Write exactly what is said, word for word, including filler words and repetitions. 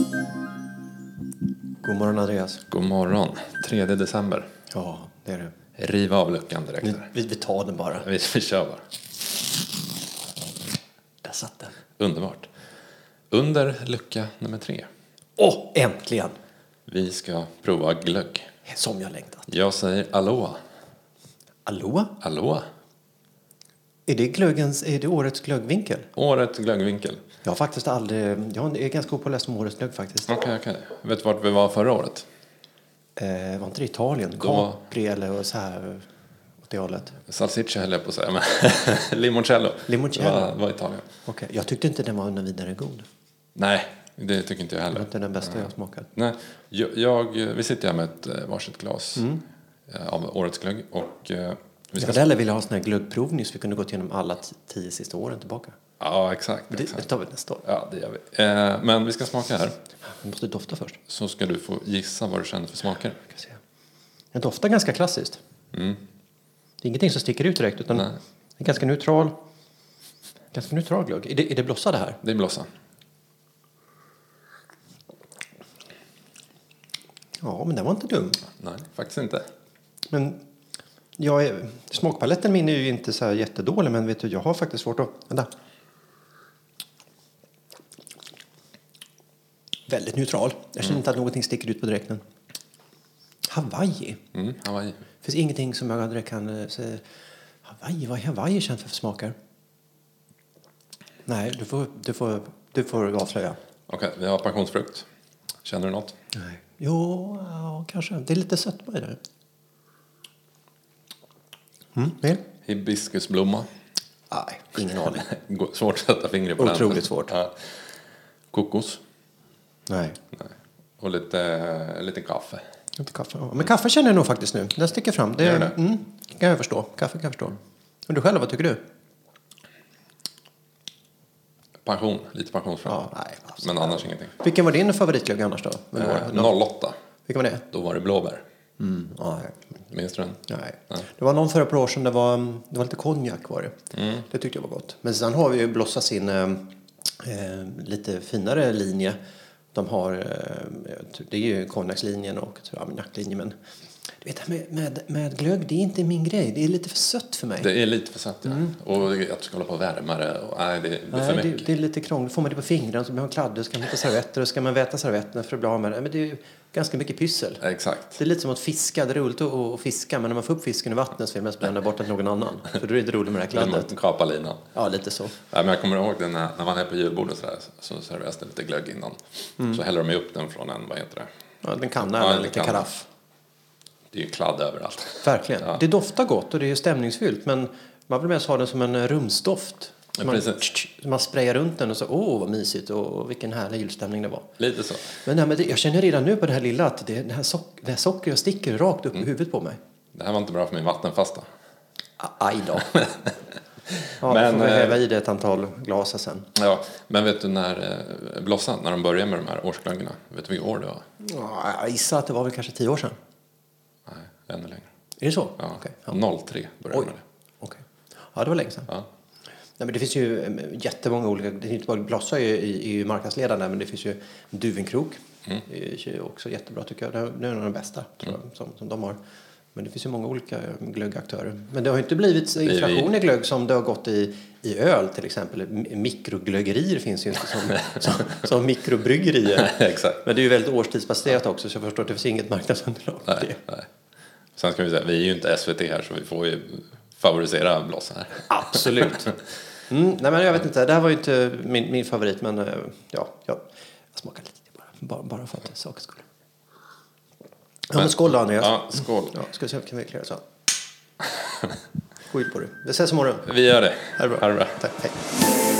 God morgon Andreas. God morgon. tredje december. Ja, det är det. Riva av luckan direkt. Vi, här. vi, vi tar den bara. Vi, vi kör bara. Där satt den. Underbart. Under lucka nummer tre. Åh, oh, äntligen! Vi ska prova glögg. Som jag längtat. Jag säger aloha. Aloha? Aloha. Är det, glöggens, är det årets glöggvinkel? Årets glöggvinkel. Jag har faktiskt aldrig... Jag är ganska god på att läsa om årets glögg faktiskt. Okej, okay, okej. Okay. Vet du vart vi var förra året? Eh, var inte det Italien? Då... Capri eller så här åt det hållet? Salsiccia höll jag på att säga, men limoncello. Limoncello? Var, var Italien. Okej, okay. Jag tyckte inte den var vidare god. Nej, det tycker inte jag heller. Det var inte den bästa Nej. jag smakat. Nej, jag, jag, vi sitter här med ett varsitt glas mm. av årets glögg. Och, eh, vi ska... Jag hade vilja ha sån här glöggprovning så vi kunde gå igenom alla t- tio sista åren tillbaka. Ja, exakt. Det, exakt. det tar vi nästa år. Ja, det gör vi. Eh, men vi ska smaka här. Vi måste dofta först. Så ska du få gissa vad du känner för smaker. Den doftar ganska klassiskt. Mm. Det är ingenting som sticker ut direkt utan Nej. det är ganska neutral. Ganska neutral glögg. Är det, är det blossa det här? Det är blossa. Ja, men den var inte dum. Nej, faktiskt inte. Men jag är, smakpaletten min är ju inte så här jättedålig, men vet du, jag har faktiskt svårt att... Vänta. Väldigt neutral. Jag känner Mm. inte att någonting sticker ut på direkten. Hawaii. Mm, Hawaii. Det finns ingenting som jag direkt kan säga. Hawaii, vad är Hawaii känt för, för smaker? Nej, du får, du får, du får avslöja. Okej, okay, vi har passionsfrukt. Känner du något? Nej. Jo, ja, kanske. Det är lite sött på det. Mm, mer? Hibiskusblomma. Nej, ingen aning. Svårt att sätta fingret på. Otroligt den. svårt. Ja. Kokos. Nej. Nej. Och lite, lite kaffe. Inte kaffe. Ja, men kaffe känner jag nog faktiskt nu. Den sticker fram. Det, Gör det? Mm, kan jag förstå. Kaffe kan jag förstå. Men du själv, vad tycker du? Pension. Lite pensionsfrukt. Ja, nej, men annars ingenting. Vilken var din favoritglögg annars då? Eh, noll åtta. Vilken var det? Då var det blåbär. Mm, nej. Minns du den? Nej. Nej. Det var någon förra på år sedan det var, det var lite konjak var det. Mm. Det tyckte jag var gott. Men sen har vi ju blossat sin eh, eh, lite finare linje. De har, eh, det är ju konjakslinjen och armagnac-linjen. Men du vet, med, med, med glögg, det är inte min grej. Det är lite för sött för mig. Det är lite för sött, ja. Mm. Och att du ska hålla på och värma det. Och, nej, det, det är nej, för det, mycket. det är lite krångligt. Får man det på fingrarna så blir man kladdig. Ska man hitta servetter och ska man väta servetterna för att bli av med det. Men det är ju ganska mycket pyssel. Exakt. Det är lite som att fiska. Det är roligt att, att fiska. Men när man får upp fisken i vattnet så vill man bränna bort den till någon annan. För då är det inte roligt med det här kladdet. Kapa linan. Ja, lite så. Nej, men jag kommer ihåg det när, när man är på julbordet så, där, så serveras det lite glögg innan. Mm. Så häller de upp den från en, vad heter det? Ja, en kanna ja, eller en lite karaff. Det är ju kladd överallt. Verkligen. Ja. Det doftar gott och det är stämningsfyllt. Men man vill mest ha den som en rumsdoft. Ja, man, precis. man sprayar runt den och så, åh vad mysigt och vilken härlig julstämning det var. Lite så. Men, nej, men det, jag känner redan nu på det här lilla att det, det här, sock, det här sockret sticker rakt upp mm. i huvudet på mig. Det här var inte bra för min vattenfasta. Aj då. Ja, men, får vi häva i det ett antal glas sen. Ja, men vet du när eh, Blossan, när de började med de här årsglöggarna, vet du vilket år det var? Ja, jag gissar att det var väl kanske tio år sedan. Nej, ännu längre. Är det så? Ja, okay. Ja. noll tre började med det. Okay. Ja, det var länge sedan. Ja. Nej, men det finns ju jättemånga olika, det är inte bara Blossa är ju marknadsledande, men det finns ju Duvenkrok. Mm. Det är ju också jättebra tycker jag. Det är en av de bästa tror jag, mm. som, som de har. Men det finns ju många olika glöggaktörer. Men det har ju inte blivit inflation i glögg som det har gått i, i öl till exempel. Mikroglöggerier finns ju inte som, som, som mikrobryggerier. Exakt. Men det är ju väldigt årstidsbaserat också så jag förstår att det finns inget marknadsunderlag. Nej, nej. Sen ska vi säga, vi är ju inte S V T här så vi får ju favorisera Blossa här. Absolut. Mm, nej men jag vet inte, det här var ju inte min, min favorit men ja, jag, jag smakar lite bara, bara, bara för att sakens skull. Ja, men skål då Andreas. Ja, skål. Ja, ska vi se om vi kan klara så. Skit på dig. Vi ses imorgon. Vi gör det. Ha det bra. Ha det bra. Tack, hej.